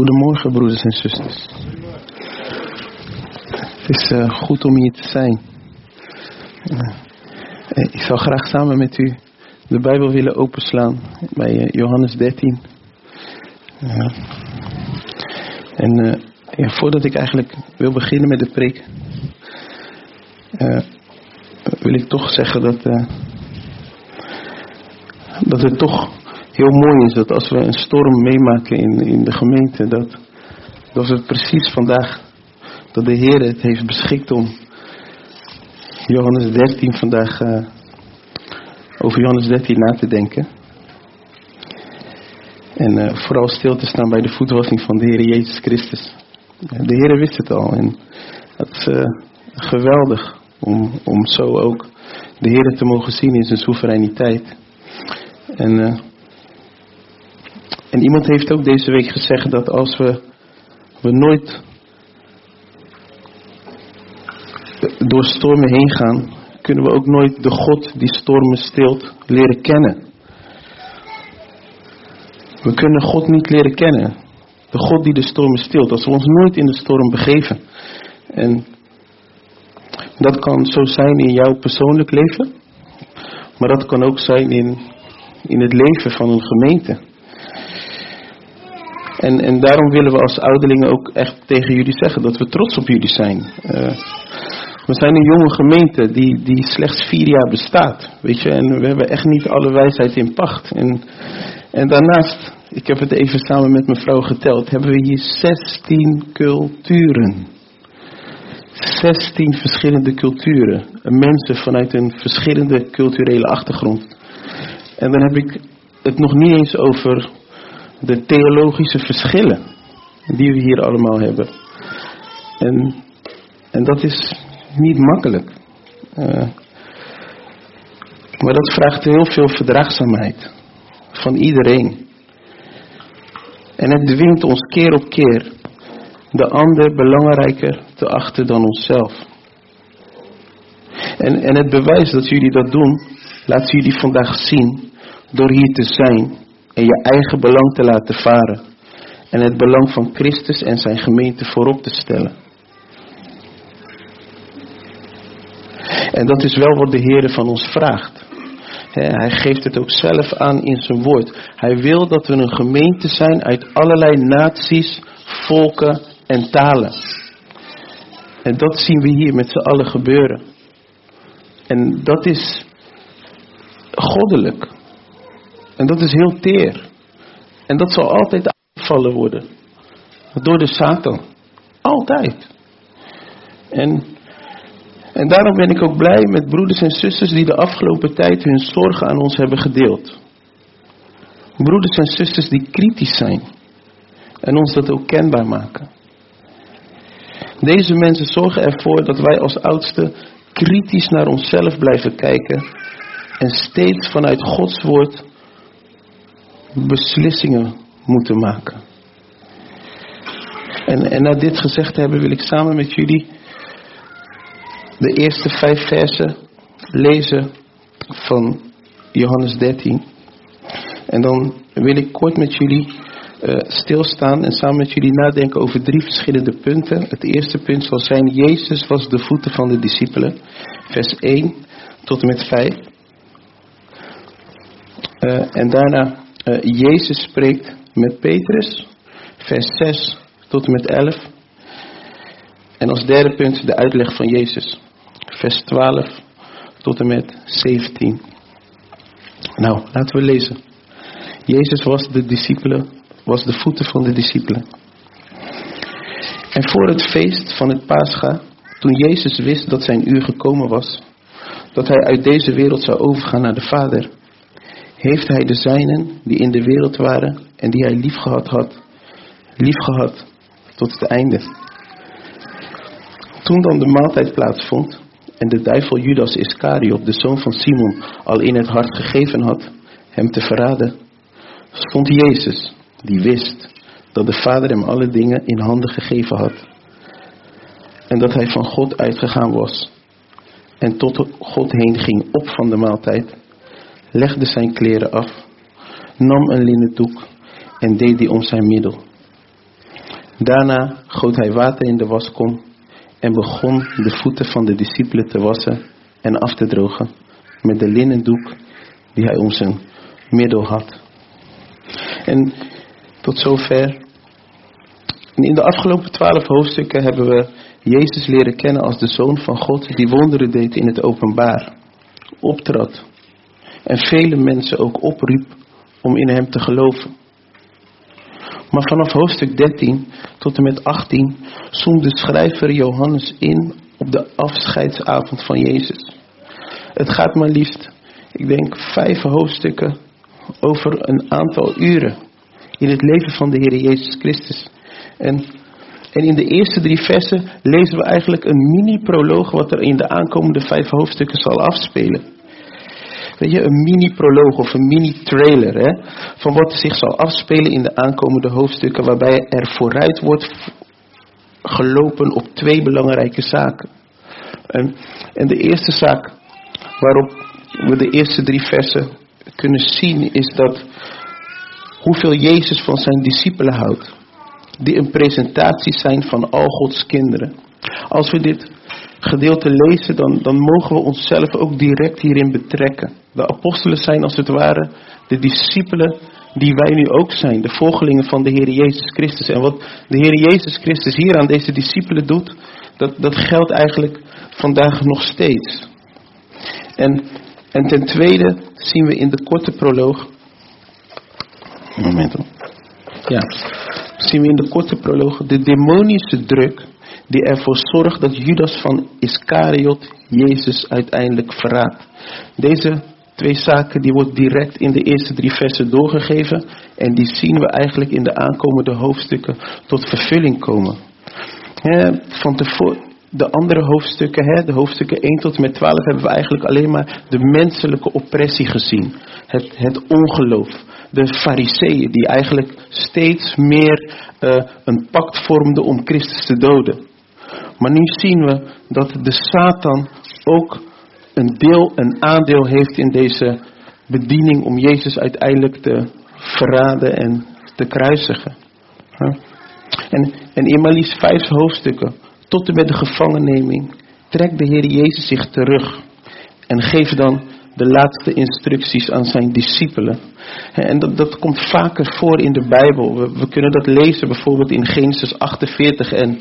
Goedemorgen, broeders en zusters. Het is goed om hier te zijn. Ik zou graag samen met u de Bijbel willen openslaan bij Johannes 13. Voordat ik eigenlijk wil beginnen met de preek, wil ik toch zeggen dat het toch heel mooi is dat als we een storm meemaken in de gemeente, dat we precies vandaag, dat de Heer het heeft beschikt om Johannes 13 vandaag, over Johannes 13 na te denken. En vooral stil te staan bij de voetwassing van de Heer Jezus Christus. De Heer wist het al en het is geweldig om zo ook de Heer te mogen zien in zijn soevereiniteit. En iemand heeft ook deze week gezegd dat als we nooit door stormen heen gaan, kunnen we ook nooit de God die stormen stilt leren kennen. We kunnen God niet leren kennen. De God die de stormen stilt. Als we ons nooit in de storm begeven. En dat kan zo zijn in jouw persoonlijk leven. Maar dat kan ook zijn in het leven van een gemeente. En daarom willen we als ouderlingen ook echt tegen jullie zeggen dat we trots op jullie zijn. We zijn een jonge gemeente die slechts 4 jaar bestaat. Weet je, en we hebben echt niet alle wijsheid in pacht. En daarnaast, ik heb het even samen met mijn vrouw geteld, hebben we hier 16 culturen. 16 verschillende culturen. Mensen vanuit een verschillende culturele achtergrond. En dan heb ik het nog niet eens over de theologische verschillen die we hier allemaal hebben. En dat is niet makkelijk. Maar dat vraagt heel veel verdraagzaamheid van iedereen. En het dwingt ons keer op keer de ander belangrijker te achten dan onszelf. En het bewijs dat jullie dat doen, laten jullie vandaag zien door hier te zijn en je eigen belang te laten varen. En het belang van Christus en zijn gemeente voorop te stellen. En dat is wel wat de Heer van ons vraagt. Hij geeft het ook zelf aan in zijn woord. Hij wil dat we een gemeente zijn uit allerlei naties, volken en talen. En dat zien we hier met z'n allen gebeuren. En dat is goddelijk. En dat is heel teer. En dat zal altijd aangevallen worden. Door de Satan. Altijd. En daarom ben ik ook blij met broeders en zusters die de afgelopen tijd hun zorgen aan ons hebben gedeeld. Broeders en zusters die kritisch zijn. En ons dat ook kenbaar maken. Deze mensen zorgen ervoor dat wij als oudsten kritisch naar onszelf blijven kijken. En steeds vanuit Gods woord beslissingen moeten maken. En na dit gezegd te hebben wil ik samen met jullie de eerste 5 versen lezen van Johannes 13. En dan wil ik kort met jullie stilstaan en samen met jullie nadenken over 3 verschillende punten. Het eerste punt zal zijn: Jezus was de voeten van de discipelen. Vers 1 tot en met 5. En daarna Jezus spreekt met Petrus. Vers 6 tot en met 11. En als derde punt de uitleg van Jezus. Vers 12 tot en met 17. Nou, laten we lezen. Jezus was de voeten van de discipelen. En voor het feest van het Pascha, toen Jezus wist dat zijn uur gekomen was, dat hij uit deze wereld zou overgaan naar de Vader, heeft hij de zijnen die in de wereld waren en die hij liefgehad tot het einde. Toen dan de maaltijd plaatsvond en de duivel Judas Iscariot, de zoon van Simon, al in het hart gegeven had hem te verraden, stond Jezus, die wist dat de Vader hem alle dingen in handen gegeven had. En dat hij van God uitgegaan was. En tot God heen ging op van de maaltijd, legde zijn kleren af, nam een linnen doek en deed die om zijn middel. Daarna goot hij water in de waskom en begon de voeten van de discipelen te wassen en af te drogen met de linnen doek die hij om zijn middel had. En tot zover. En in de afgelopen 12 hoofdstukken hebben we Jezus leren kennen als de Zoon van God die wonderen deed in het openbaar, optrad en vele mensen ook opriep om in hem te geloven. Maar vanaf hoofdstuk 13 tot en met 18 zoomt de schrijver Johannes in op de afscheidsavond van Jezus. Het gaat maar liefst, ik denk 5 hoofdstukken over een aantal uren in het leven van de Heer Jezus Christus. En in de eerste 3 versen lezen we eigenlijk een mini-proloog wat er in de aankomende 5 hoofdstukken zal afspelen. Weet je, een mini-proloog of een mini-trailer van wat er zich zal afspelen in de aankomende hoofdstukken, waarbij er vooruit wordt gelopen op 2 belangrijke zaken. En de eerste zaak waarop we de eerste 3 versen kunnen zien is dat hoeveel Jezus van zijn discipelen houdt, die een presentatie zijn van al Gods kinderen. Als we dit gedeelte lezen, dan mogen we onszelf ook direct hierin betrekken. De apostelen zijn als het ware de discipelen die wij nu ook zijn, de volgelingen van de Heer Jezus Christus. En wat de Heer Jezus Christus hier aan deze discipelen doet, dat geldt eigenlijk vandaag nog steeds. En ten tweede zien we in de korte proloog, zien we in de korte proloog de demonische druk die ervoor zorgt dat Judas van Iskariot Jezus uiteindelijk verraadt. Deze 2 zaken die wordt direct in de eerste 3 versen doorgegeven en die zien we eigenlijk in de aankomende hoofdstukken tot vervulling komen. Van de andere hoofdstukken, de hoofdstukken 1 tot en met 12, hebben we eigenlijk alleen maar de menselijke oppressie gezien. Het ongeloof. De fariseeën die eigenlijk steeds meer een pact vormden om Christus te doden. Maar nu zien we dat de Satan ook een aandeel heeft in deze bediening om Jezus uiteindelijk te verraden en te kruisigen. En in maar liefst 5 hoofdstukken, tot en met de gevangenneming, trekt de Heer Jezus zich terug en geeft dan de laatste instructies aan zijn discipelen. En dat komt vaker voor in de Bijbel. We kunnen dat lezen bijvoorbeeld in Genesis 48 en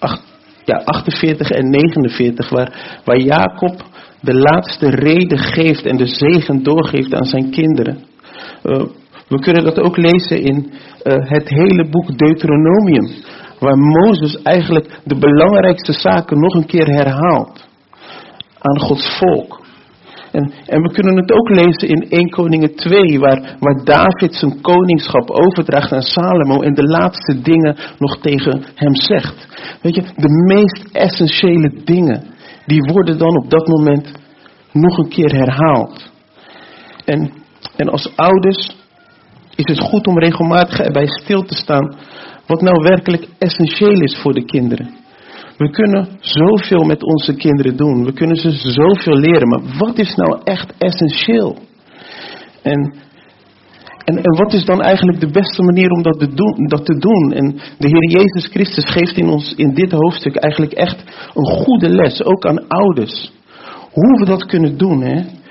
49, waar Jacob de laatste rede geeft en de zegen doorgeeft aan zijn kinderen. We kunnen dat ook lezen in het hele boek Deuteronomium, waar Mozes eigenlijk de belangrijkste zaken nog een keer herhaalt aan Gods volk. En we kunnen het ook lezen in 1 Koningen 2, waar David zijn koningschap overdraagt aan Salomo en de laatste dingen nog tegen hem zegt. Weet je, de meest essentiële dingen, die worden dan op dat moment nog een keer herhaald. En als ouders is het goed om regelmatig erbij stil te staan wat nou werkelijk essentieel is voor de kinderen. We kunnen zoveel met onze kinderen doen. We kunnen ze zoveel leren. Maar wat is nou echt essentieel? En wat is dan eigenlijk de beste manier om dat te doen? En de Heer Jezus Christus geeft in dit hoofdstuk eigenlijk echt een goede les. Ook aan ouders. Hoe we dat kunnen doen.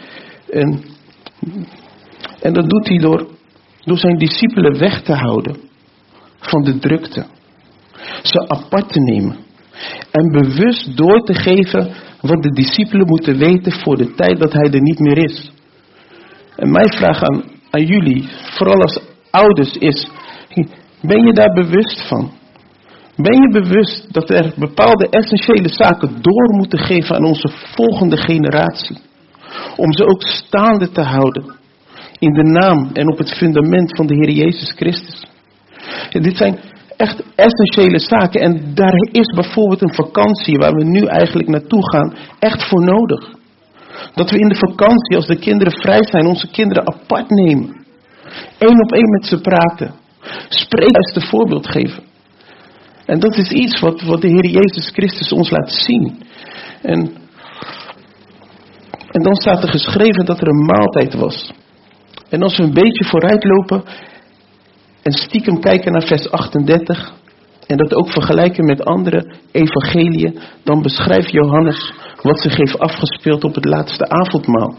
En dat doet hij door zijn discipelen weg te houden van de drukte. Ze apart te nemen. En bewust door te geven wat de discipelen moeten weten voor de tijd dat hij er niet meer is. En mijn vraag aan jullie, vooral als ouders, is: ben je daar bewust van? Ben je bewust dat er bepaalde essentiële zaken door moeten geven aan onze volgende generatie? Om ze ook staande te houden in de naam en op het fundament van de Heer Jezus Christus. En dit zijn echt essentiële zaken. En daar is bijvoorbeeld een vakantie waar we nu eigenlijk naartoe gaan echt voor nodig. Dat we in de vakantie, als de kinderen vrij zijn, onze kinderen apart nemen. 1 op 1 met ze praten. Spreken als de voorbeeld geven. En dat is iets wat de Heer Jezus Christus ons laat zien. En dan staat er geschreven dat er een maaltijd was. En als we een beetje vooruit lopen en stiekem kijken naar vers 38. en dat ook vergelijken met andere evangeliën, dan beschrijft Johannes wat zich heeft afgespeeld op het laatste avondmaal.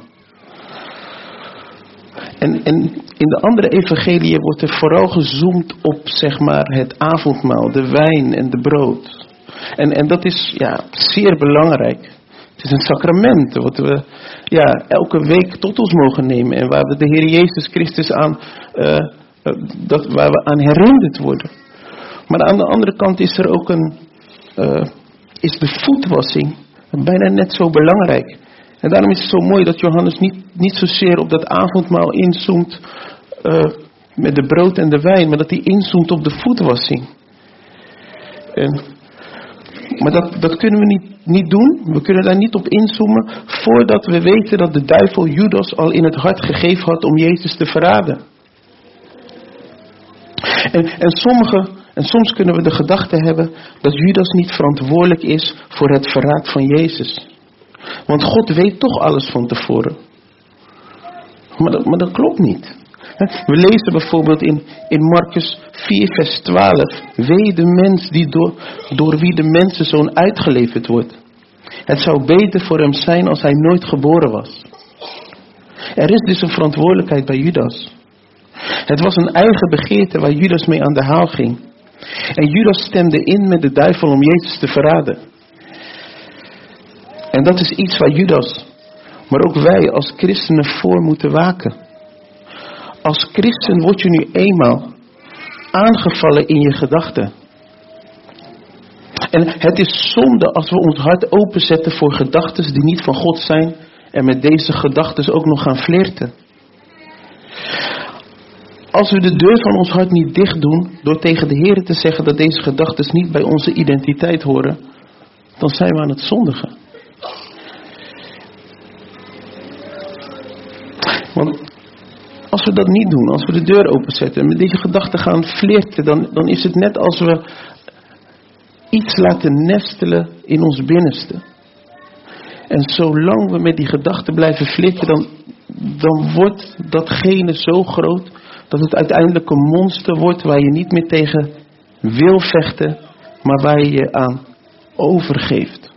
En in de andere evangeliën wordt er vooral gezoomd op, zeg maar, het avondmaal, de wijn en de brood. En dat is zeer belangrijk. Het is een sacrament wat we elke week tot ons mogen nemen en waar we de Heer Jezus Christus waar we aan herinnerd worden. Maar aan de andere kant is er ook is de voetwassing bijna net zo belangrijk. En daarom is het zo mooi dat Johannes niet zozeer op dat avondmaal inzoomt met de brood en de wijn, maar dat hij inzoomt op de voetwassing. Maar dat kunnen we niet doen. We kunnen daar niet op inzoomen voordat we weten dat de duivel Judas al in het hart gegeven had om Jezus te verraden. En soms kunnen we de gedachte hebben dat Judas niet verantwoordelijk is voor het verraad van Jezus. Want God weet toch alles van tevoren. Maar dat klopt niet. We lezen bijvoorbeeld in Marcus 4 vers 12. Wee de mens die door wie de mensenzoon uitgeleverd wordt. Het zou beter voor hem zijn als hij nooit geboren was. Er is dus een verantwoordelijkheid bij Judas. Het was een eigen begeerte waar Judas mee aan de haal ging. En Judas stemde in met de duivel om Jezus te verraden. En dat is iets waar Judas, maar ook wij als christenen voor moeten waken. Als christen word je nu eenmaal aangevallen in je gedachten. En het is zonde als we ons hart openzetten voor gedachten die niet van God zijn en met deze gedachten ook nog gaan flirten. Als we de deur van ons hart niet dicht doen door tegen de Heer te zeggen dat deze gedachten niet bij onze identiteit horen, dan zijn we aan het zondigen. Want als we dat niet doen, als we de deur openzetten en met deze gedachten gaan flirten, dan is het net als we iets laten nestelen in ons binnenste. En zolang we met die gedachten blijven flirten, dan wordt datgene zo groot dat het uiteindelijk een monster wordt waar je niet meer tegen wil vechten, maar waar je je aan overgeeft.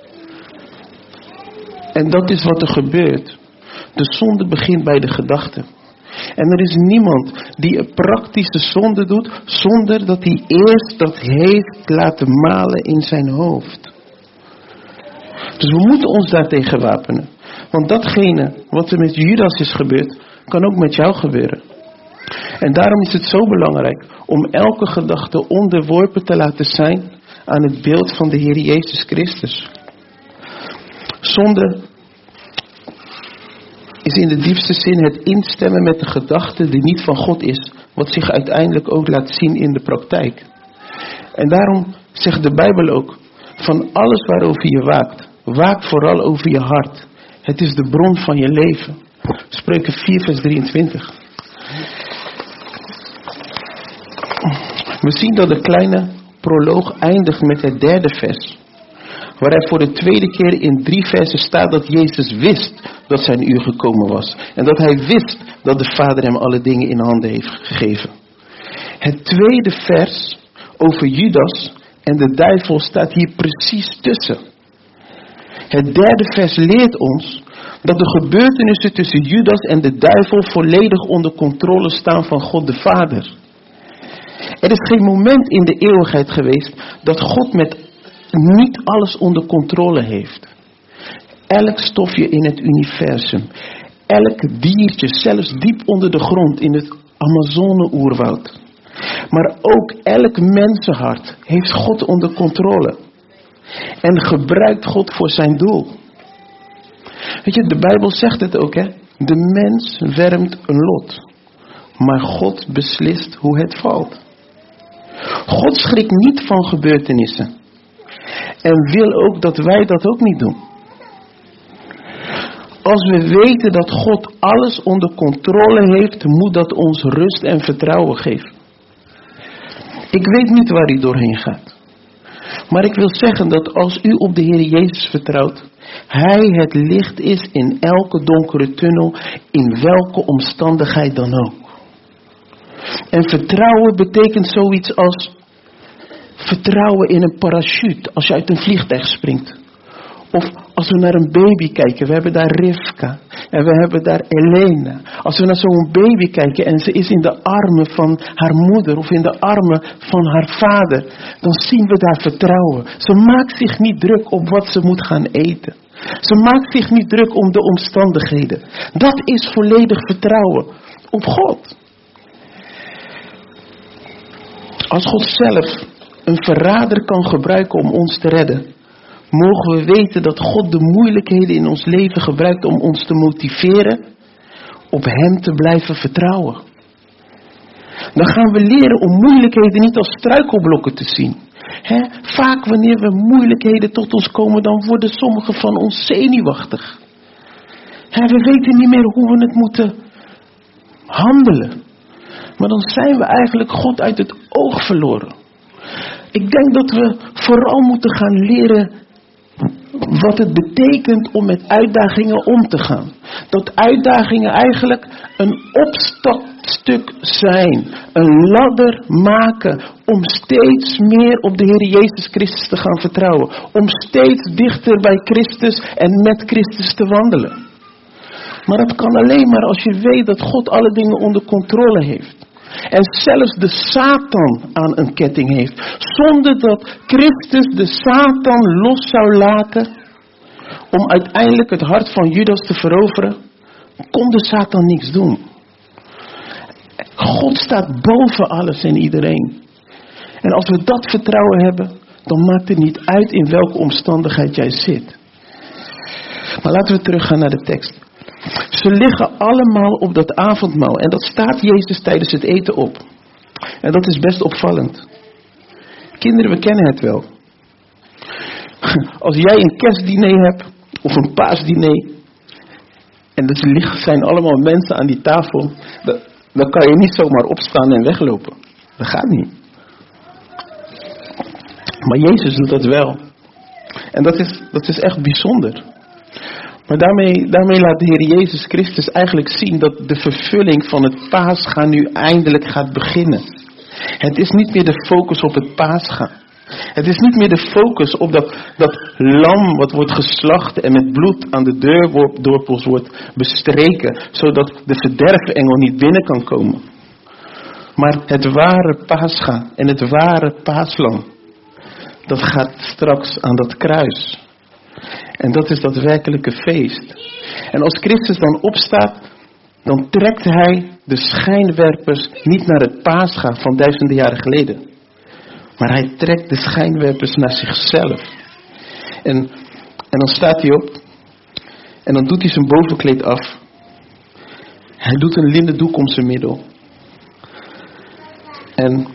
En dat is wat er gebeurt. De zonde begint bij de gedachte. En er is niemand die een praktische zonde doet zonder dat hij eerst dat heeft laten malen in zijn hoofd. Dus we moeten ons daartegen wapenen. Want datgene wat er met Judas is gebeurd, kan ook met jou gebeuren. En daarom is het zo belangrijk om elke gedachte onderworpen te laten zijn aan het beeld van de Heer Jezus Christus. Zonde is in de diepste zin het instemmen met de gedachte die niet van God is, wat zich uiteindelijk ook laat zien in de praktijk. En daarom zegt de Bijbel ook, van alles waarover je waakt, waak vooral over je hart. Het is de bron van je leven. Spreuken 4 vers 23. We zien dat de kleine proloog eindigt met het 3e vers. Waar hij voor de 2e keer in 3 versen staat dat Jezus wist dat zijn uur gekomen was. En dat hij wist dat de Vader hem alle dingen in handen heeft gegeven. Het 2e vers over Judas en de duivel staat hier precies tussen. Het 3e vers leert ons dat de gebeurtenissen tussen Judas en de duivel volledig onder controle staan van God de Vader. Er is geen moment in de eeuwigheid geweest dat God met niet alles onder controle heeft. Elk stofje in het universum, elk diertje, zelfs diep onder de grond in het Amazone-oerwoud. Maar ook elk mensenhart heeft God onder controle. En gebruikt God voor zijn doel. Weet je, de Bijbel zegt het ook, hè? De mens wermt een lot. Maar God beslist hoe het valt. God schrikt niet van gebeurtenissen. En wil ook dat wij dat ook niet doen. Als we weten dat God alles onder controle heeft, moet dat ons rust en vertrouwen geven. Ik weet niet waar u doorheen gaat. Maar ik wil zeggen dat als u op de Heer Jezus vertrouwt, Hij het licht is in elke donkere tunnel, in welke omstandigheid dan ook. En vertrouwen betekent zoiets als vertrouwen in een parachute als je uit een vliegtuig springt. Of als we naar een baby kijken, we hebben daar Rivka en we hebben daar Elena. Als we naar zo'n baby kijken en ze is in de armen van haar moeder of in de armen van haar vader, dan zien we daar vertrouwen. Ze maakt zich niet druk op wat ze moet gaan eten. Ze maakt zich niet druk om de omstandigheden. Dat is volledig vertrouwen op God. Als God zelf een verrader kan gebruiken om ons te redden, mogen we weten dat God de moeilijkheden in ons leven gebruikt om ons te motiveren op Hem te blijven vertrouwen. Dan gaan we leren om moeilijkheden niet als struikelblokken te zien. Vaak wanneer we moeilijkheden tot ons komen, dan worden sommigen van ons zenuwachtig. We weten niet meer hoe we het moeten handelen. Maar dan zijn we eigenlijk God uit het oog verloren. Ik denk dat we vooral moeten gaan leren wat het betekent om met uitdagingen om te gaan. Dat uitdagingen eigenlijk een opstapstuk zijn. Een ladder maken om steeds meer op de Heer Jezus Christus te gaan vertrouwen. Om steeds dichter bij Christus en met Christus te wandelen. Maar dat kan alleen maar als je weet dat God alle dingen onder controle heeft. En zelfs de Satan aan een ketting heeft. Zonder dat Christus de Satan los zou laten om uiteindelijk het hart van Judas te veroveren, kon de Satan niks doen. God staat boven alles en iedereen. En als we dat vertrouwen hebben, dan maakt het niet uit in welke omstandigheid jij zit. Maar laten we teruggaan naar de tekst. Ze liggen allemaal op dat avondmaal. En dat staat Jezus tijdens het eten op. En dat is best opvallend. Kinderen, we kennen het wel. Als jij een kerstdiner hebt, of een paasdiner, en er zijn allemaal mensen aan die tafel, dan kan je niet zomaar opstaan en weglopen. Dat gaat niet. Maar Jezus doet dat wel. En dat is echt bijzonder. Maar daarmee laat de Heer Jezus Christus eigenlijk zien dat de vervulling van het Pascha nu eindelijk gaat beginnen. Het is niet meer de focus op het Pascha. Het is niet meer de focus op dat lam wat wordt geslacht en met bloed aan de deurdorpels wordt bestreken, zodat de verderfengel niet binnen kan komen. Maar het ware Pascha en het ware paaslam, dat gaat straks aan dat kruis. En dat is dat werkelijke feest. En als Christus dan opstaat, dan trekt hij de schijnwerpers niet naar het Pascha van duizenden jaren geleden. Maar hij trekt de schijnwerpers naar zichzelf. En dan staat hij op. En dan doet hij zijn bovenkleed af. Hij doet een linnen doek om zijn middel. En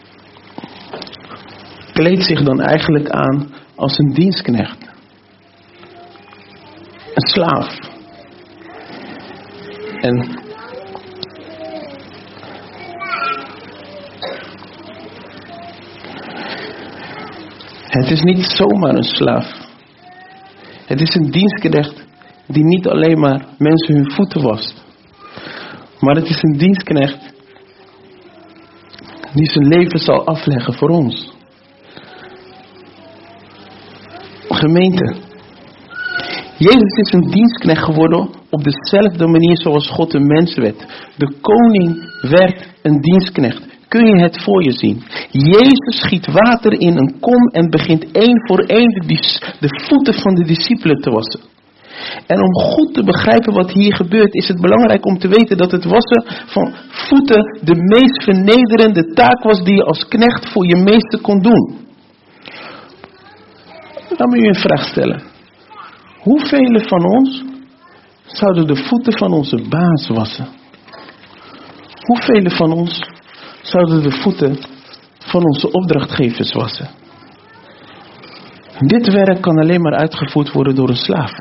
kleedt zich dan eigenlijk aan als een dienstknecht. Een slaaf. En het is niet zomaar een slaaf. Het is een dienstknecht die niet alleen maar mensen hun voeten wast. Maar het is een dienstknecht die zijn leven zal afleggen voor ons. Gemeente. Jezus is een dienstknecht geworden op dezelfde manier zoals God een mens werd. De koning werd een dienstknecht. Kun je het voor je zien? Jezus schiet water in een kom en begint één voor één de voeten van de discipelen te wassen. En om goed te begrijpen wat hier gebeurt, is het belangrijk om te weten dat het wassen van voeten de meest vernederende taak was die je als knecht voor je meester kon doen. Laat me u een vraag stellen. Hoeveel van ons zouden de voeten van onze baas wassen? Hoeveel van ons zouden de voeten van onze opdrachtgevers wassen? Dit werk kan alleen maar uitgevoerd worden door een slaaf.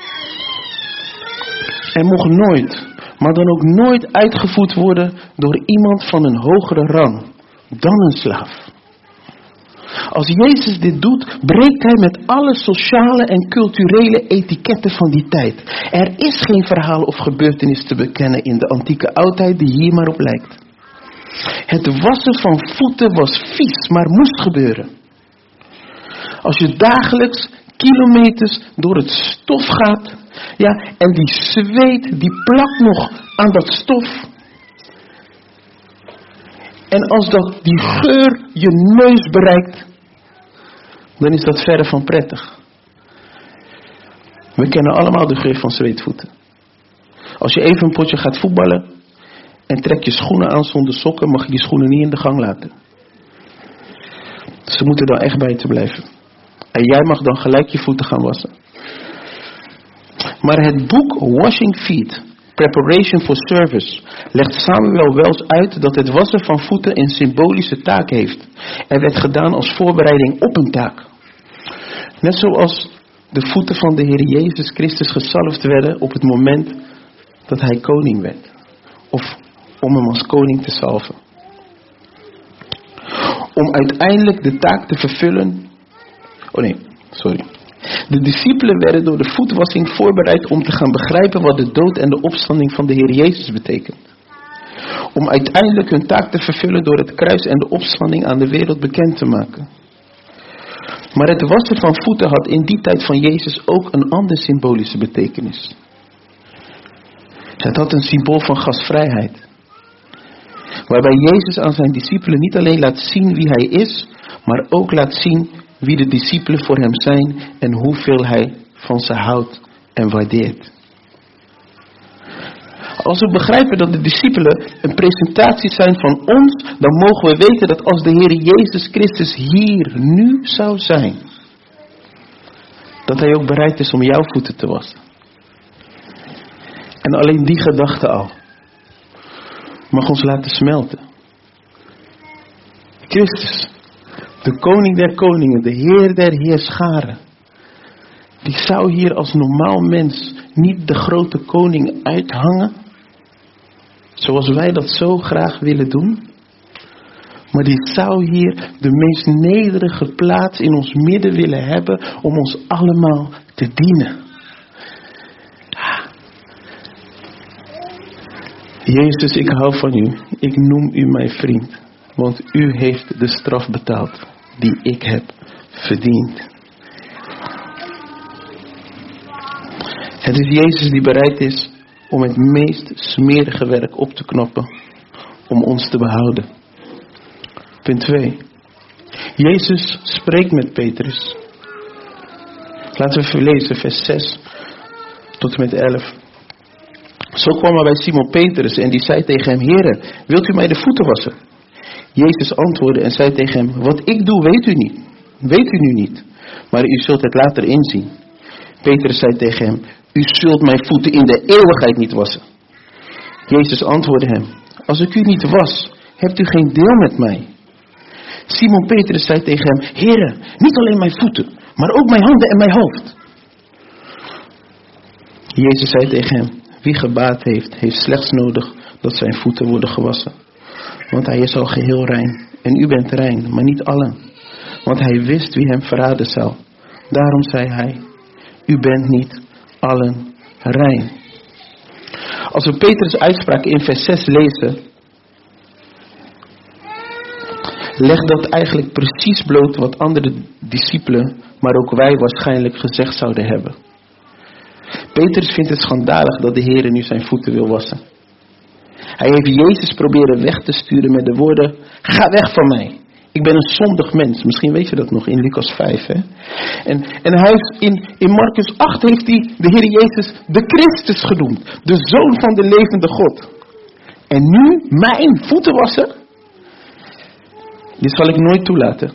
En mocht nooit, maar dan ook nooit uitgevoerd worden door iemand van een hogere rang dan een slaaf. Als Jezus dit doet, breekt hij met alle sociale en culturele etiketten van die tijd. Er is geen verhaal of gebeurtenis te bekennen in de antieke oudheid die hier maar op lijkt. Het wassen van voeten was vies, maar moest gebeuren. Als je dagelijks kilometers door het stof gaat, ja, en die zweet, die plakt nog aan dat stof. En als die geur je neus bereikt, dan is dat verre van prettig. We kennen allemaal de geur van zweetvoeten. Als je even een potje gaat voetballen en trek je schoenen aan zonder sokken, mag je die schoenen niet in de gang laten. Ze moeten dan echt buiten blijven. En jij mag dan gelijk je voeten gaan wassen. Maar het boek Washing Feet, Preparation for Service, legt Samuel Wells uit dat het wassen van voeten een symbolische taak heeft. Er werd gedaan als voorbereiding op een taak. Net zoals de voeten van de Heer Jezus Christus gezalfd werden op het moment dat hij koning werd. Of om hem als koning te salven. Om uiteindelijk de taak te vervullen. De discipelen werden door de voetwassing voorbereid om te gaan begrijpen wat de dood en de opstanding van de Heer Jezus betekent. Om uiteindelijk hun taak te vervullen door het kruis en de opstanding aan de wereld bekend te maken. Maar het wassen van voeten had in die tijd van Jezus ook een andere symbolische betekenis. Het had een symbool van gastvrijheid. Waarbij Jezus aan zijn discipelen niet alleen laat zien wie hij is, maar ook laat zien wie de discipelen voor hem zijn en hoeveel hij van ze houdt en waardeert. Als we begrijpen dat de discipelen een presentatie zijn van ons, dan mogen we weten dat als de Heer Jezus Christus hier nu zou zijn, dat hij ook bereid is om jouw voeten te wassen. En alleen die gedachte al mag ons laten smelten. Christus, de koning der koningen, de Heer der heerscharen, die zou hier als normaal mens niet de grote koning uithangen, zoals wij dat zo graag willen doen. Maar die zou hier de meest nederige plaats in ons midden willen hebben om ons allemaal te dienen. Jezus, ik hou van u. Ik noem u mijn vriend. Want u heeft de straf betaald die ik heb verdiend. Het is Jezus die bereid is om het meest smerige werk op te knoppen om ons te behouden. Punt 2. Jezus spreekt met Petrus. Laten we even lezen vers 6 tot en met 11. Zo kwam hij bij Simon Petrus en die zei tegen hem: Heere, wilt u mij de voeten wassen? Jezus antwoordde en zei tegen hem: Wat ik doe weet u niet. Weet u nu niet, maar u zult het later inzien. Petrus zei tegen hem: U zult mijn voeten in de eeuwigheid niet wassen. Jezus antwoordde hem: Als ik u niet was, hebt u geen deel met mij. Simon Petrus zei tegen hem: Heere, niet alleen mijn voeten, maar ook mijn handen en mijn hoofd. Jezus zei tegen hem: Wie gebaat heeft, heeft slechts nodig dat zijn voeten worden gewassen. Want hij is al geheel rein. En u bent rein, maar niet allen. Want hij wist wie hem verraden zou. Daarom zei hij: U bent niet allen rein. Als we Petrus' uitspraak in vers 6 lezen, legt dat eigenlijk precies bloot wat andere discipelen, maar ook wij waarschijnlijk gezegd zouden hebben. Petrus vindt het schandalig dat de Heer nu zijn voeten wil wassen. Hij heeft Jezus proberen weg te sturen met de woorden: Ga weg van mij. Ik ben een zondig mens. Misschien weet je dat nog in Lucas 5. Hè? En hij heeft in Marcus 8 heeft hij de Heer Jezus de Christus genoemd. De Zoon van de levende God. En nu mijn voeten wassen? Dit zal ik nooit toelaten.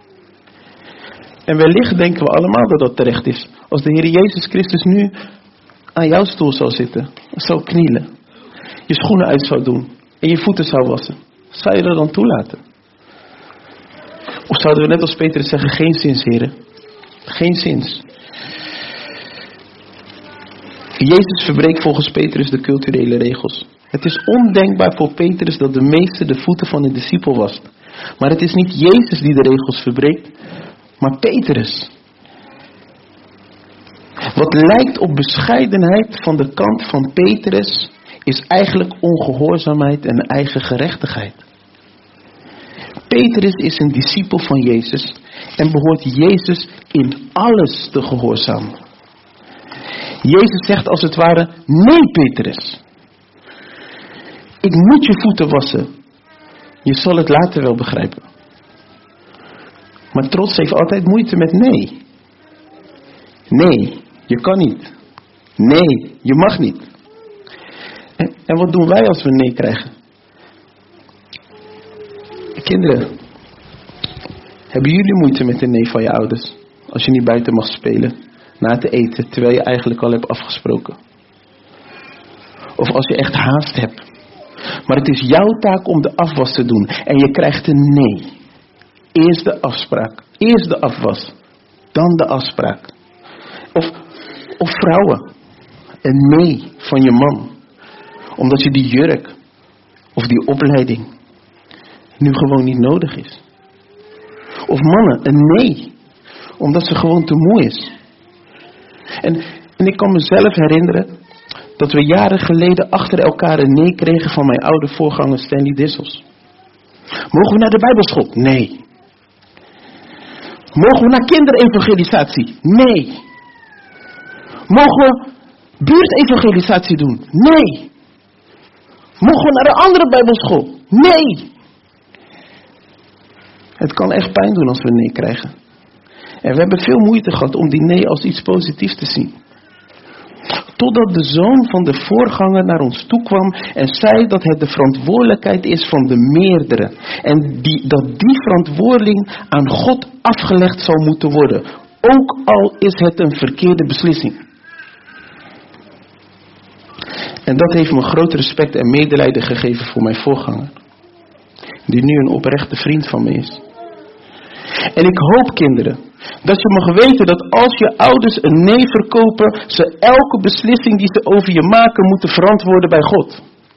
En wellicht denken we allemaal dat dat terecht is. Als de Heer Jezus Christus nu aan jouw stoel zou zitten, zou knielen, je schoenen uit zou doen en je voeten zou wassen, zou je dat dan toelaten? Of zouden we net als Petrus zeggen: geen zins, heren. Geen zins. Jezus verbreekt volgens Petrus de culturele regels. Het is ondenkbaar voor Petrus dat de meester de voeten van een discipel wast. Maar het is niet Jezus die de regels verbreekt, maar Petrus. Wat lijkt op bescheidenheid van de kant van Petrus is eigenlijk ongehoorzaamheid en eigen gerechtigheid. Petrus is een discipel van Jezus en behoort Jezus in alles te gehoorzamen. Jezus zegt als het ware, nee Petrus, ik moet je voeten wassen. Je zal het later wel begrijpen. Maar trots heeft altijd moeite met nee. Nee, je kan niet. Nee, je mag niet. En wat doen wij als we nee krijgen? Kinderen, hebben jullie moeite met de nee van je ouders? Als je niet buiten mag spelen, na te eten, terwijl je eigenlijk al hebt afgesproken. Of als je echt haast hebt. Maar het is jouw taak om de afwas te doen. En je krijgt een nee. Eerst de afspraak. Eerst de afwas. Dan de afspraak. Of vrouwen. Een nee van je man. Omdat je die jurk. Of die opleiding. Nu gewoon niet nodig is. Of mannen. Een nee. Omdat ze gewoon te moe is. En ik kan mezelf herinneren. Dat we jaren geleden achter elkaar een nee kregen van mijn oude voorganger Stanley Dissels. Mogen we naar de Bijbelschool? Nee. Mogen we naar kinderevangelisatie? Nee. Mogen we buurtevangelisatie doen? Nee. Mogen we naar een andere Bijbelschool? Nee. Het kan echt pijn doen als we een nee krijgen. En we hebben veel moeite gehad om die nee als iets positiefs te zien. Totdat de zoon van de voorganger naar ons toe kwam en zei dat het de verantwoordelijkheid is van de meerdere. En dat die verantwoording aan God afgelegd zal moeten worden. Ook al is het een verkeerde beslissing. En dat heeft me groot respect en medelijden gegeven voor mijn voorganger. Die nu een oprechte vriend van me is. En ik hoop, kinderen, dat je mag weten dat als je ouders een nee verkopen, ze elke beslissing die ze over je maken moeten verantwoorden bij God.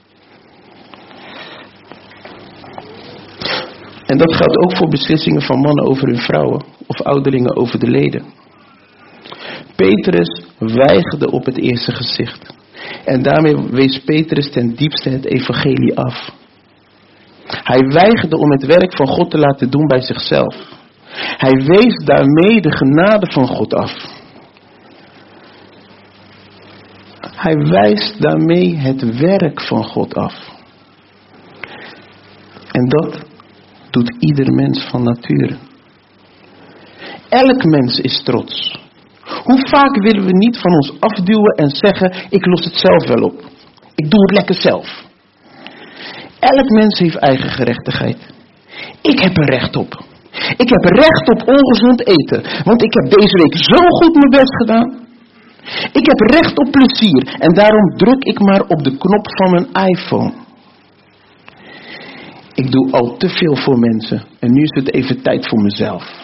En dat geldt ook voor beslissingen van mannen over hun vrouwen of ouderlingen over de leden. Petrus weigerde op het eerste gezicht. En daarmee wees Petrus ten diepste het evangelie af. Hij weigerde om het werk van God te laten doen bij zichzelf. Hij wees daarmee de genade van God af. Hij wijst daarmee het werk van God af. En dat doet ieder mens van nature. Elk mens is trots. Hoe vaak willen we niet van ons afduwen en zeggen, ik los het zelf wel op. Ik doe het lekker zelf. Elk mens heeft eigen gerechtigheid. Ik heb er recht op. Ik heb recht op ongezond eten. Want ik heb deze week zo goed mijn best gedaan. Ik heb recht op plezier. En daarom druk ik maar op de knop van mijn iPhone. Ik doe al te veel voor mensen. En nu is het even tijd voor mezelf.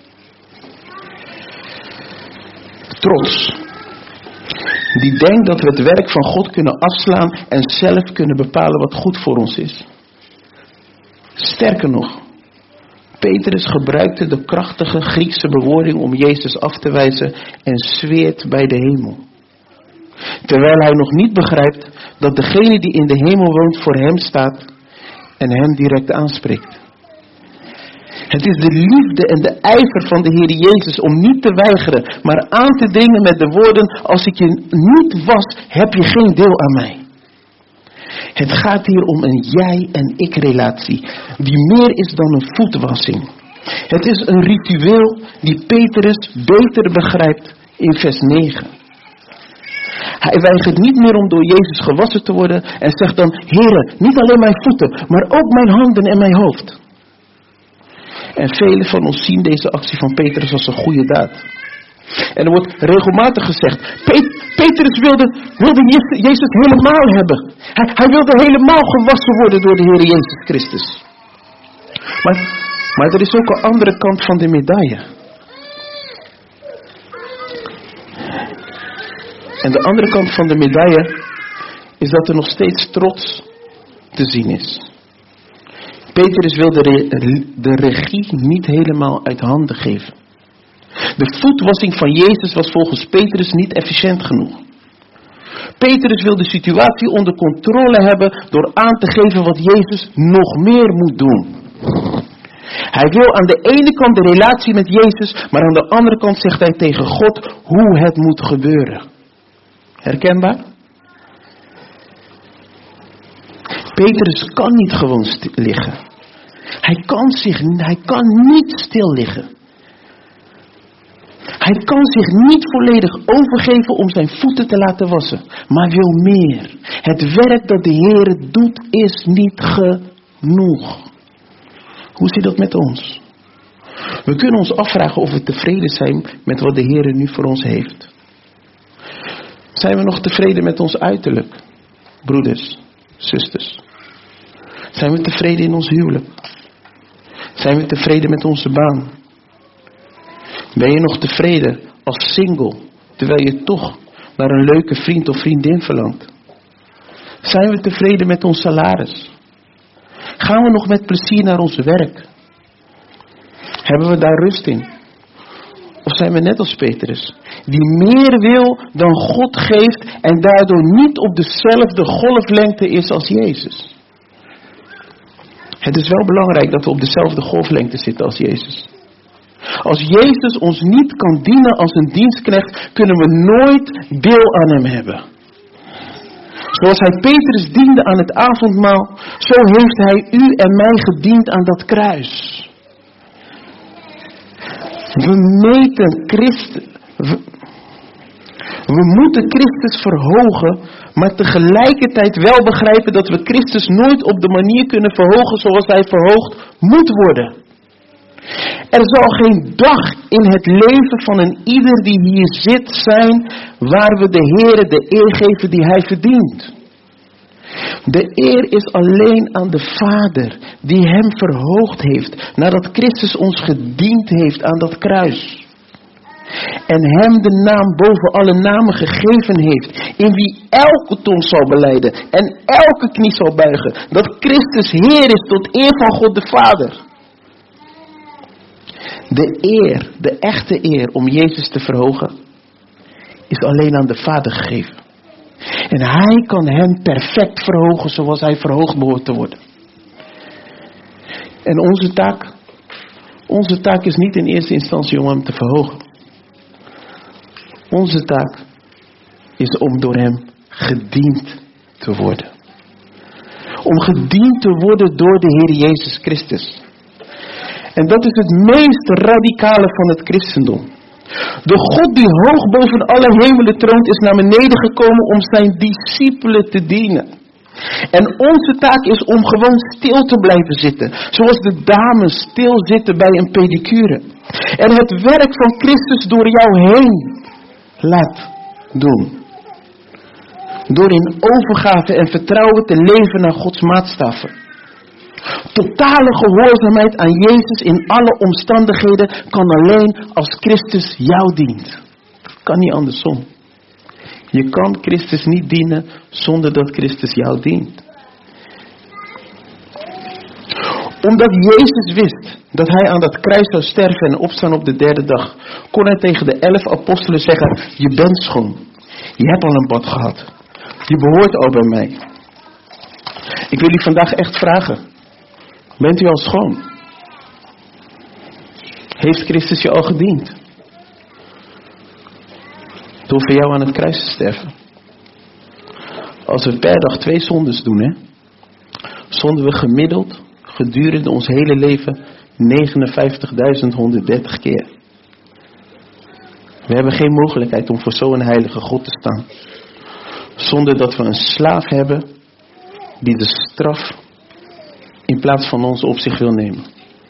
Trots. Die denkt dat we het werk van God kunnen afslaan. En zelf kunnen bepalen wat goed voor ons is. Sterker nog. Petrus gebruikte de krachtige Griekse bewoording om Jezus af te wijzen en zweert bij de hemel. Terwijl hij nog niet begrijpt dat degene die in de hemel woont voor hem staat en hem direct aanspreekt. Het is de liefde en de ijver van de Heer Jezus om niet te weigeren, maar aan te dringen met de woorden, als ik je niet was, heb je geen deel aan mij. Het gaat hier om een jij en ik relatie, die meer is dan een voetwassing. Het is een ritueel die Petrus beter begrijpt in vers 9. Hij weigert niet meer om door Jezus gewassen te worden en zegt dan, Heere, niet alleen mijn voeten, maar ook mijn handen en mijn hoofd. En velen van ons zien deze actie van Petrus als een goede daad. En er wordt regelmatig gezegd, Petrus wilde Jezus helemaal hebben. Hij wilde helemaal gewassen worden door de Heer Jezus Christus. Maar er is ook een andere kant van de medaille. En de andere kant van de medaille is dat er nog steeds trots te zien is. Petrus wil de regie niet helemaal uit handen geven. De voetwassing van Jezus was volgens Petrus niet efficiënt genoeg. Petrus wil de situatie onder controle hebben door aan te geven wat Jezus nog meer moet doen. Hij wil aan de ene kant de relatie met Jezus, maar aan de andere kant zegt hij tegen God hoe het moet gebeuren. Herkenbaar? Petrus kan niet gewoon liggen. Hij kan niet stil liggen. Hij kan zich niet volledig overgeven om zijn voeten te laten wassen, maar wil meer. Het werk dat de Heer doet is niet genoeg. Hoe zit dat met ons? We kunnen ons afvragen of we tevreden zijn met wat de Heer nu voor ons heeft. Zijn we nog tevreden met ons uiterlijk? Broeders, zusters. Zijn we tevreden in ons huwelijk? Zijn we tevreden met onze baan? Ben je nog tevreden als single, terwijl je toch naar een leuke vriend of vriendin verlangt? Zijn we tevreden met ons salaris? Gaan we nog met plezier naar ons werk? Hebben we daar rust in? Of zijn we net als Petrus, die meer wil dan God geeft en daardoor niet op dezelfde golflengte is als Jezus? Het is wel belangrijk dat we op dezelfde golflengte zitten als Jezus. Als Jezus ons niet kan dienen als een dienstknecht, kunnen we nooit deel aan hem hebben. Zoals hij Petrus diende aan het avondmaal, zo heeft hij u en mij gediend aan dat kruis. We moeten Christus verhogen, maar tegelijkertijd wel begrijpen dat we Christus nooit op de manier kunnen verhogen zoals hij verhoogd moet worden. Er zal geen dag in het leven van een ieder die hier zit zijn waar we de Heere de eer geven die hij verdient. De eer is alleen aan de Vader die hem verhoogd heeft nadat Christus ons gediend heeft aan dat kruis. En hem de naam boven alle namen gegeven heeft, in wie elke tong zal belijden en elke knie zal buigen, dat Christus Heer is tot eer van God de Vader. De eer, de echte eer om Jezus te verhogen, is alleen aan de Vader gegeven. En hij kan hem perfect verhogen zoals hij verhoogd behoort te worden. En onze taak is niet in eerste instantie om hem te verhogen. Onze taak is om door hem gediend te worden. Om gediend te worden door de Heer Jezus Christus. En dat is het meest radicale van het christendom. De God die hoog boven alle hemelen troont is naar beneden gekomen om zijn discipelen te dienen. En onze taak is om gewoon stil te blijven zitten. Zoals de dames stil zitten bij een pedicure. En het werk van Christus door jou heen laat doen. Door in overgave en vertrouwen te leven naar Gods maatstaven. Totale gehoorzaamheid aan Jezus in alle omstandigheden kan alleen als Christus jou dient. Dat kan niet andersom. Je kan Christus niet dienen zonder dat Christus jou dient. Omdat Jezus wist dat hij aan dat kruis zou sterven en opstaan op de derde dag, kon hij tegen de 11 apostelen zeggen: je bent schoon. Je hebt al een bad gehad. Je behoort al bij mij. Ik wil u vandaag echt vragen. Bent u al schoon? Heeft Christus je al gediend? Door voor jou aan het kruis te sterven. Als we per dag 2 zondes doen, hè, zonden we gemiddeld gedurende ons hele leven 59.130 keer. We hebben geen mogelijkheid om voor zo'n heilige God te staan. Zonder dat we een slaaf hebben die de straf in plaats van ons op zich wil nemen.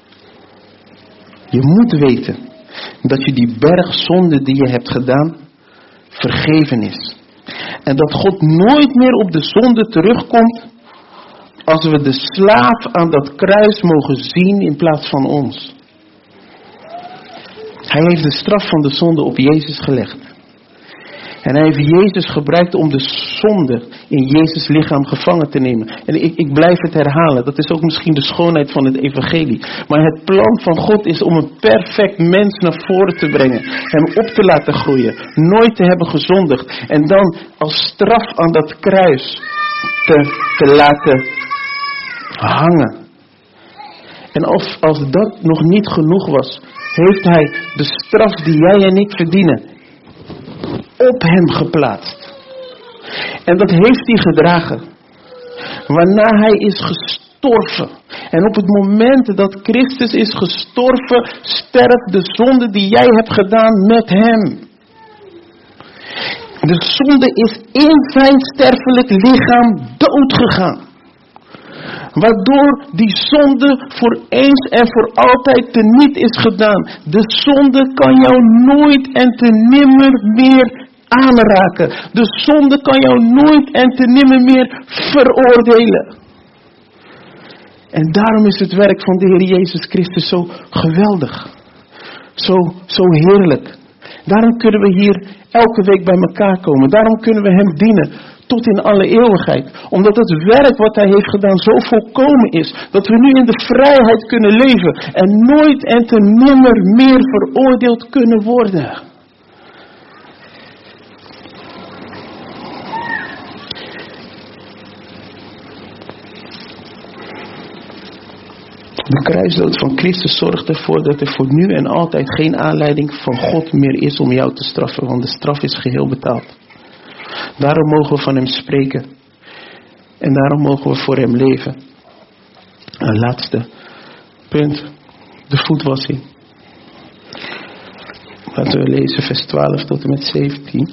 Je moet weten dat je die berg zonde die je hebt gedaan vergeven is. En dat God nooit meer op de zonde terugkomt als we de slaaf aan dat kruis mogen zien in plaats van ons. Hij heeft de straf van de zonde op Jezus gelegd. En hij heeft Jezus gebruikt om de zonde in Jezus lichaam gevangen te nemen. En ik blijf het herhalen. Dat is ook misschien de schoonheid van het evangelie. Maar het plan van God is om een perfect mens naar voren te brengen. Hem op te laten groeien. Nooit te hebben gezondigd. En dan als straf aan dat kruis te laten hangen. En als dat nog niet genoeg was, heeft hij de straf die jij en ik verdienen op hem geplaatst. En dat heeft hij gedragen. Waarna hij is gestorven. En op het moment dat Christus is gestorven, sterft de zonde die jij hebt gedaan met hem. De zonde is in zijn sterfelijk lichaam doodgegaan. Waardoor die zonde voor eens en voor altijd teniet is gedaan. De zonde kan jou nooit en te nimmer meer aanraken. De zonde kan jou nooit en te nimmer meer veroordelen. En daarom is het werk van de Heer Jezus Christus zo geweldig. Zo heerlijk. Daarom kunnen we hier elke week bij elkaar komen. Daarom kunnen we hem dienen tot in alle eeuwigheid. Omdat het werk wat hij heeft gedaan zo volkomen is. Dat we nu in de vrijheid kunnen leven. En nooit en te nimmer meer veroordeeld kunnen worden. De kruisdood van Christus zorgt ervoor dat er voor nu en altijd geen aanleiding van God meer is om jou te straffen. Want de straf is geheel betaald. Daarom mogen we van hem spreken. En daarom mogen we voor hem leven. Een laatste punt. De voetwassing. Laten we lezen vers 12 tot en met 17.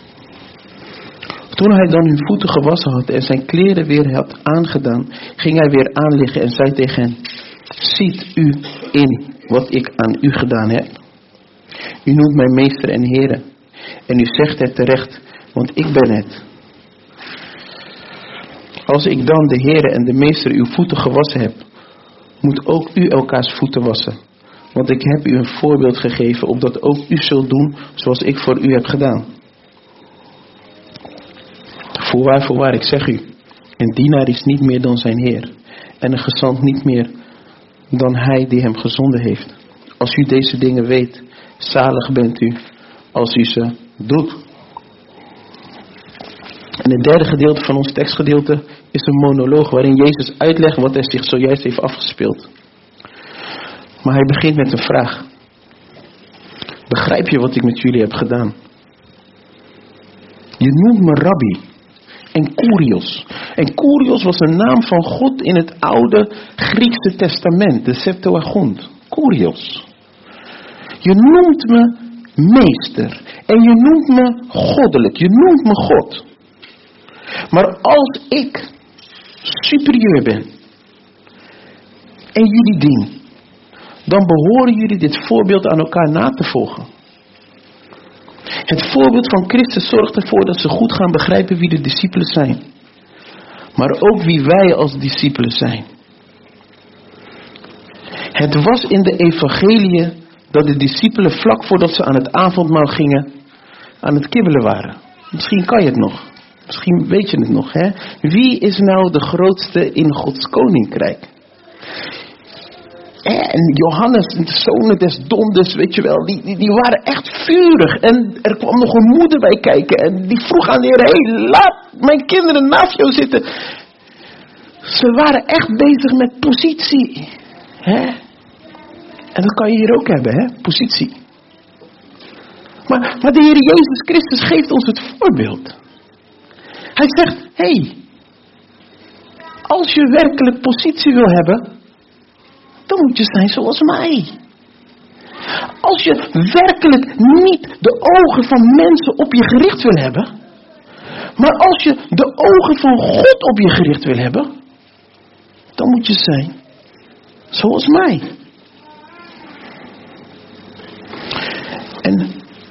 Toen hij dan hun voeten gewassen had en zijn kleren weer had aangedaan, ging hij weer aanliggen en zei tegen hen: ziet u in wat ik aan u gedaan heb? U noemt mij meester en heren. En u zegt het terecht, want ik ben het. Als ik dan de Heere en de meester uw voeten gewassen heb, moet ook u elkaars voeten wassen. Want ik heb u een voorbeeld gegeven, opdat ook u zult doen zoals ik voor u heb gedaan. Voorwaar, ik zeg u, een dienaar is niet meer dan zijn Heer. En een gezant niet meer dan hij die hem gezonden heeft. Als u deze dingen weet, zalig bent u als u ze doet. En het derde gedeelte van ons tekstgedeelte is een monoloog waarin Jezus uitlegt wat er zich zojuist heeft afgespeeld. Maar hij begint met een vraag. Begrijp je wat ik met jullie heb gedaan? Je noemt me Rabbi en Kurios. En Kurios was een naam van God in het oude Griekse testament, de Septuagint. Kurios. Je noemt me meester en je noemt me goddelijk, je noemt me God. Maar als ik superieur ben en jullie dien, dan behoren jullie dit voorbeeld aan elkaar na te volgen. Het voorbeeld van Christus zorgt ervoor dat ze goed gaan begrijpen wie de discipelen zijn. Maar ook wie wij als discipelen zijn. Het was in de evangeliën dat de discipelen vlak voordat ze aan het avondmaal gingen, aan het kibbelen waren. Misschien kan je het nog. Misschien weet je het nog, hè? Wie is nou de grootste in Gods koninkrijk? En Johannes, de zonen des donders, weet je wel, die waren echt vurig. En er kwam nog een moeder bij kijken en die vroeg aan de Heer: hey, laat mijn kinderen naast jou zitten. Ze waren echt bezig met positie. Hè? En dat kan je hier ook hebben, hè? Positie. Maar de Heer Jezus Christus geeft ons het voorbeeld. Hij zegt: hey, als je werkelijk positie wil hebben, dan moet je zijn zoals mij. Als je werkelijk niet de ogen van mensen op je gericht wil hebben, maar als je de ogen van God op je gericht wil hebben, dan moet je zijn zoals mij. En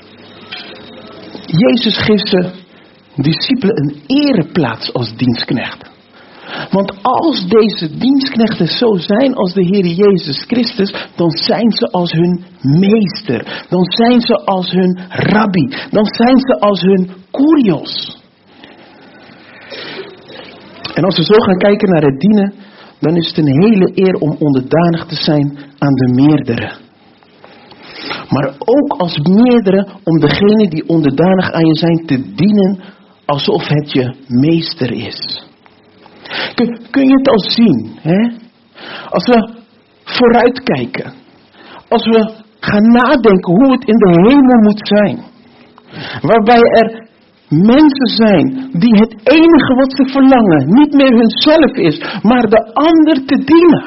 Jezus geeft zijn discipelen een ereplaats als dienstknecht. Want als deze dienstknechten zo zijn als de Heer Jezus Christus, dan zijn ze als hun meester. Dan zijn ze als hun rabbi. Dan zijn ze als hun kurios. En als we zo gaan kijken naar het dienen, dan is het een hele eer om onderdanig te zijn aan de meerdere. Maar ook als meerdere om degene die onderdanig aan je zijn te dienen alsof het je meester is. Kun je het al zien? Hè? Als we vooruitkijken. Als we gaan nadenken hoe het in de hemel moet zijn. Waarbij er mensen zijn die het enige wat ze verlangen niet meer hunzelf is, maar de ander te dienen.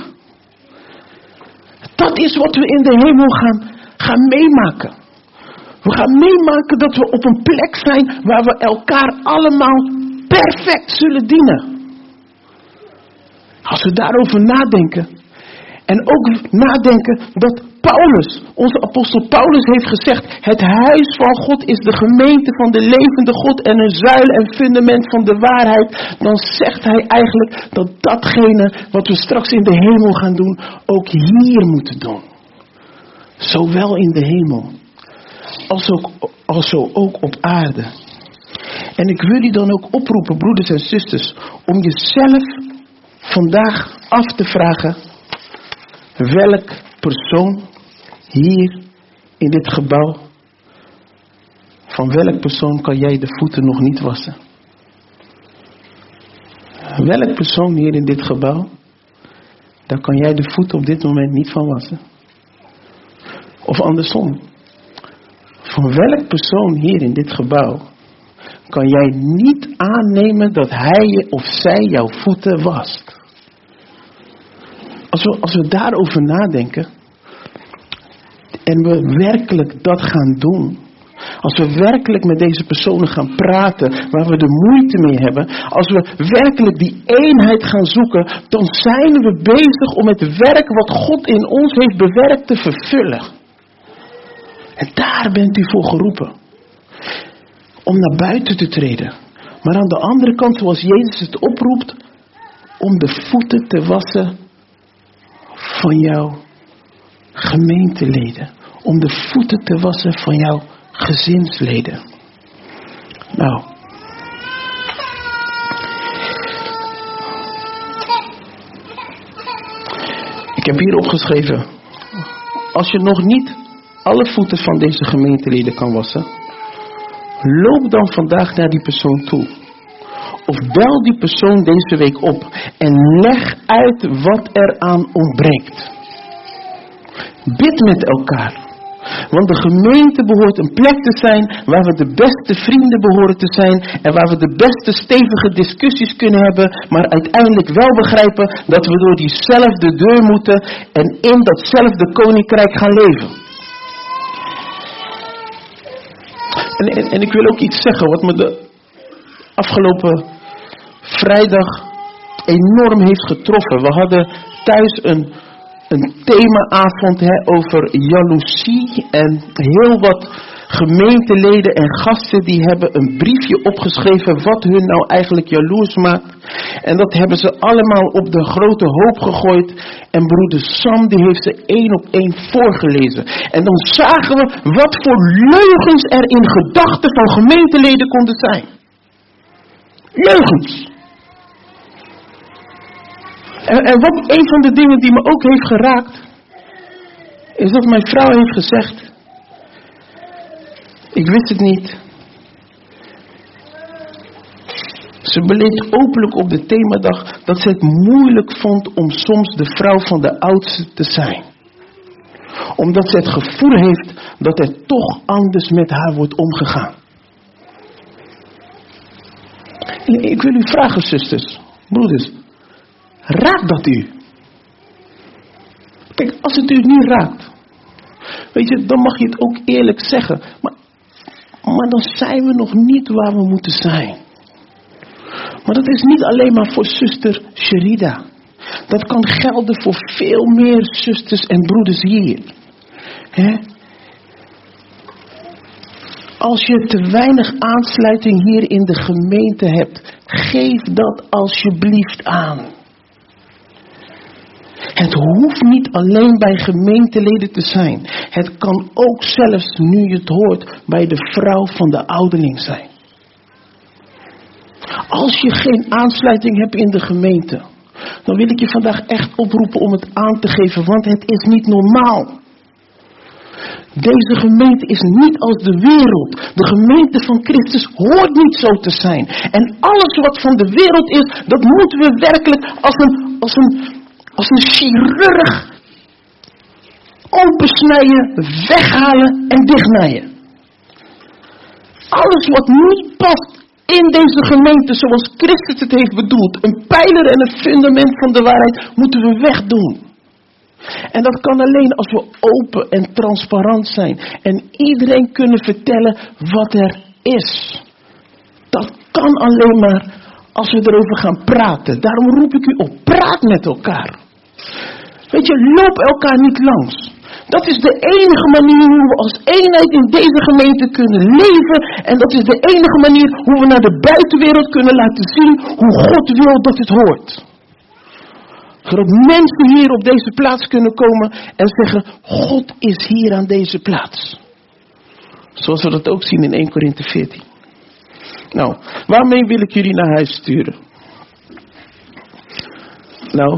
Dat is wat we in de hemel gaan meemaken. We gaan meemaken dat we op een plek zijn waar we elkaar allemaal perfect zullen dienen. Als we daarover nadenken. En ook nadenken dat Paulus, onze apostel Paulus heeft gezegd, het huis van God is de gemeente van de levende God en een zuil en fundament van de waarheid. Dan zegt hij eigenlijk dat datgene wat we straks in de hemel gaan doen, ook hier moeten doen. Zowel in de hemel, als ook op aarde. En ik wil u dan ook oproepen, broeders en zusters, om jezelf vandaag af te vragen, welk persoon hier in dit gebouw, van welk persoon kan jij de voeten nog niet wassen? Welk persoon hier in dit gebouw, daar kan jij de voeten op dit moment niet van wassen? Of andersom, van welk persoon hier in dit gebouw kan jij niet aannemen dat hij of zij jouw voeten wast? Als we daarover nadenken en we werkelijk dat gaan doen, als we werkelijk met deze personen gaan praten waar we de moeite mee hebben, als we werkelijk die eenheid gaan zoeken, dan zijn we bezig om het werk wat God in ons heeft bewerkt te vervullen. En daar bent u voor geroepen. Om naar buiten te treden. Maar aan de andere kant, zoals Jezus het oproept, om de voeten te wassen van jouw gemeenteleden. Om de voeten te wassen van jouw gezinsleden. Nou. Ik heb hier opgeschreven. Als je nog niet alle voeten van deze gemeenteleden kan wassen, loop dan vandaag naar die persoon toe. Of bel die persoon deze week op en leg uit wat er aan ontbreekt. Bid met elkaar. Want de gemeente behoort een plek te zijn waar we de beste vrienden behoren te zijn. En waar we de beste stevige discussies kunnen hebben. Maar uiteindelijk wel begrijpen dat we door diezelfde deur moeten en in datzelfde koninkrijk gaan leven. En ik wil ook iets zeggen wat me de afgelopen vrijdag enorm heeft getroffen. We hadden thuis een themaavond over jaloezie. En heel wat gemeenteleden en gasten die hebben een briefje opgeschreven wat hun nou eigenlijk jaloers maakt. En dat hebben ze allemaal op de grote hoop gegooid. En broeder Sam die heeft ze 1 op 1 voorgelezen. En dan zagen we wat voor leugens er in gedachten van gemeenteleden konden zijn. Leugens. En wat een van de dingen die me ook heeft geraakt, is dat mijn vrouw heeft gezegd, ik wist het niet. Ze beleed openlijk op de themadag dat ze het moeilijk vond om soms de vrouw van de oudste te zijn. Omdat ze het gevoel heeft dat er toch anders met haar wordt omgegaan. En ik wil u vragen, zusters, broeders, raakt dat u? Kijk, als het u niet raakt, weet je, dan mag je het ook eerlijk zeggen. Maar dan zijn we nog niet waar we moeten zijn. Maar dat is niet alleen maar voor zuster Sherida. Dat kan gelden voor veel meer zusters en broeders hier. He? Als je te weinig aansluiting hier in de gemeente hebt, geef dat alsjeblieft aan. Het hoeft niet alleen bij gemeenteleden te zijn. Het kan ook zelfs, nu je het hoort, bij de vrouw van de ouderling zijn. Als je geen aansluiting hebt in de gemeente, dan wil ik je vandaag echt oproepen om het aan te geven, want het is niet normaal. Deze gemeente is niet als de wereld. De gemeente van Christus hoort niet zo te zijn. En alles wat van de wereld is, dat moeten we werkelijk als een chirurg opensnijden, weghalen en dichtnaaien. Alles wat niet past in deze gemeente zoals Christus het heeft bedoeld, een pijler en een fundament van de waarheid, moeten we wegdoen. En dat kan alleen als we open en transparant zijn en iedereen kunnen vertellen wat er is. Dat kan alleen maar als we erover gaan praten. Daarom roep ik u op, praat met elkaar. Weet je, loop elkaar niet langs. Dat is de enige manier hoe we als eenheid in deze gemeente kunnen leven. En dat is de enige manier hoe we naar de buitenwereld kunnen laten zien hoe God wil dat het hoort. Zodat mensen hier op deze plaats kunnen komen en zeggen, God is hier aan deze plaats. Zoals we dat ook zien in 1 Korinthe 14. Nou, waarmee wil ik jullie naar huis sturen? Nou,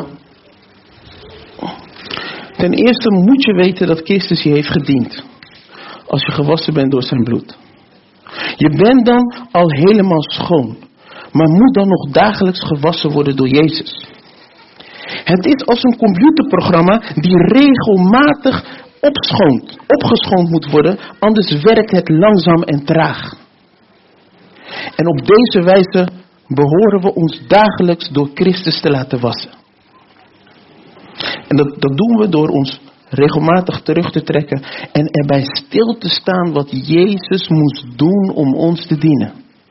ten eerste moet je weten dat Christus je heeft gediend. Als je gewassen bent door zijn bloed. Je bent dan al helemaal schoon. Maar moet dan nog dagelijks gewassen worden door Jezus. Het is als een computerprogramma die regelmatig opgeschoond moet worden. Anders werkt het langzaam en traag. En op deze wijze behoren we ons dagelijks door Christus te laten wassen. En dat doen we door ons regelmatig terug te trekken en erbij stil te staan wat Jezus moest doen om ons te dienen.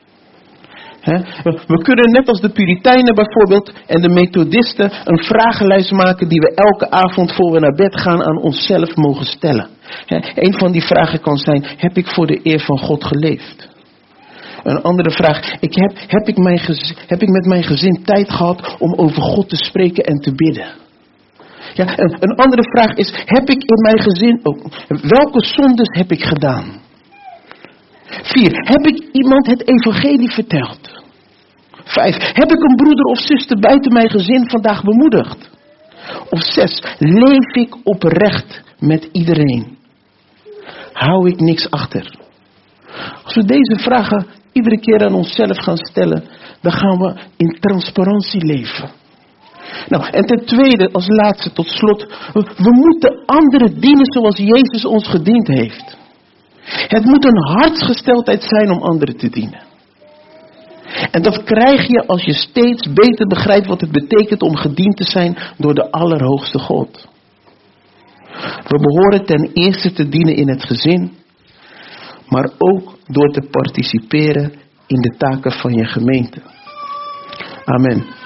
We kunnen net als de Puritijnen bijvoorbeeld en de Methodisten een vragenlijst maken die we elke avond voor we naar bed gaan aan onszelf mogen stellen. Een van die vragen kan zijn, heb ik voor de eer van God geleefd? Een andere vraag, heb ik met mijn gezin tijd gehad om over God te spreken en te bidden? Ja, een andere vraag is, heb ik in mijn gezin, welke zondes heb ik gedaan? 4, heb ik iemand het evangelie verteld? 5, heb ik een broeder of zuster buiten mijn gezin vandaag bemoedigd? Of 6, leef ik oprecht met iedereen? Hou ik niks achter? Als we deze vragen iedere keer aan onszelf gaan stellen, dan gaan we in transparantie leven. Nou, en ten tweede, als laatste, tot slot, we moeten anderen dienen zoals Jezus ons gediend heeft. Het moet een hartsgesteldheid zijn om anderen te dienen. En dat krijg je als je steeds beter begrijpt wat het betekent om gediend te zijn door de Allerhoogste God. We behoren ten eerste te dienen in het gezin, maar ook door te participeren in de taken van je gemeente. Amen.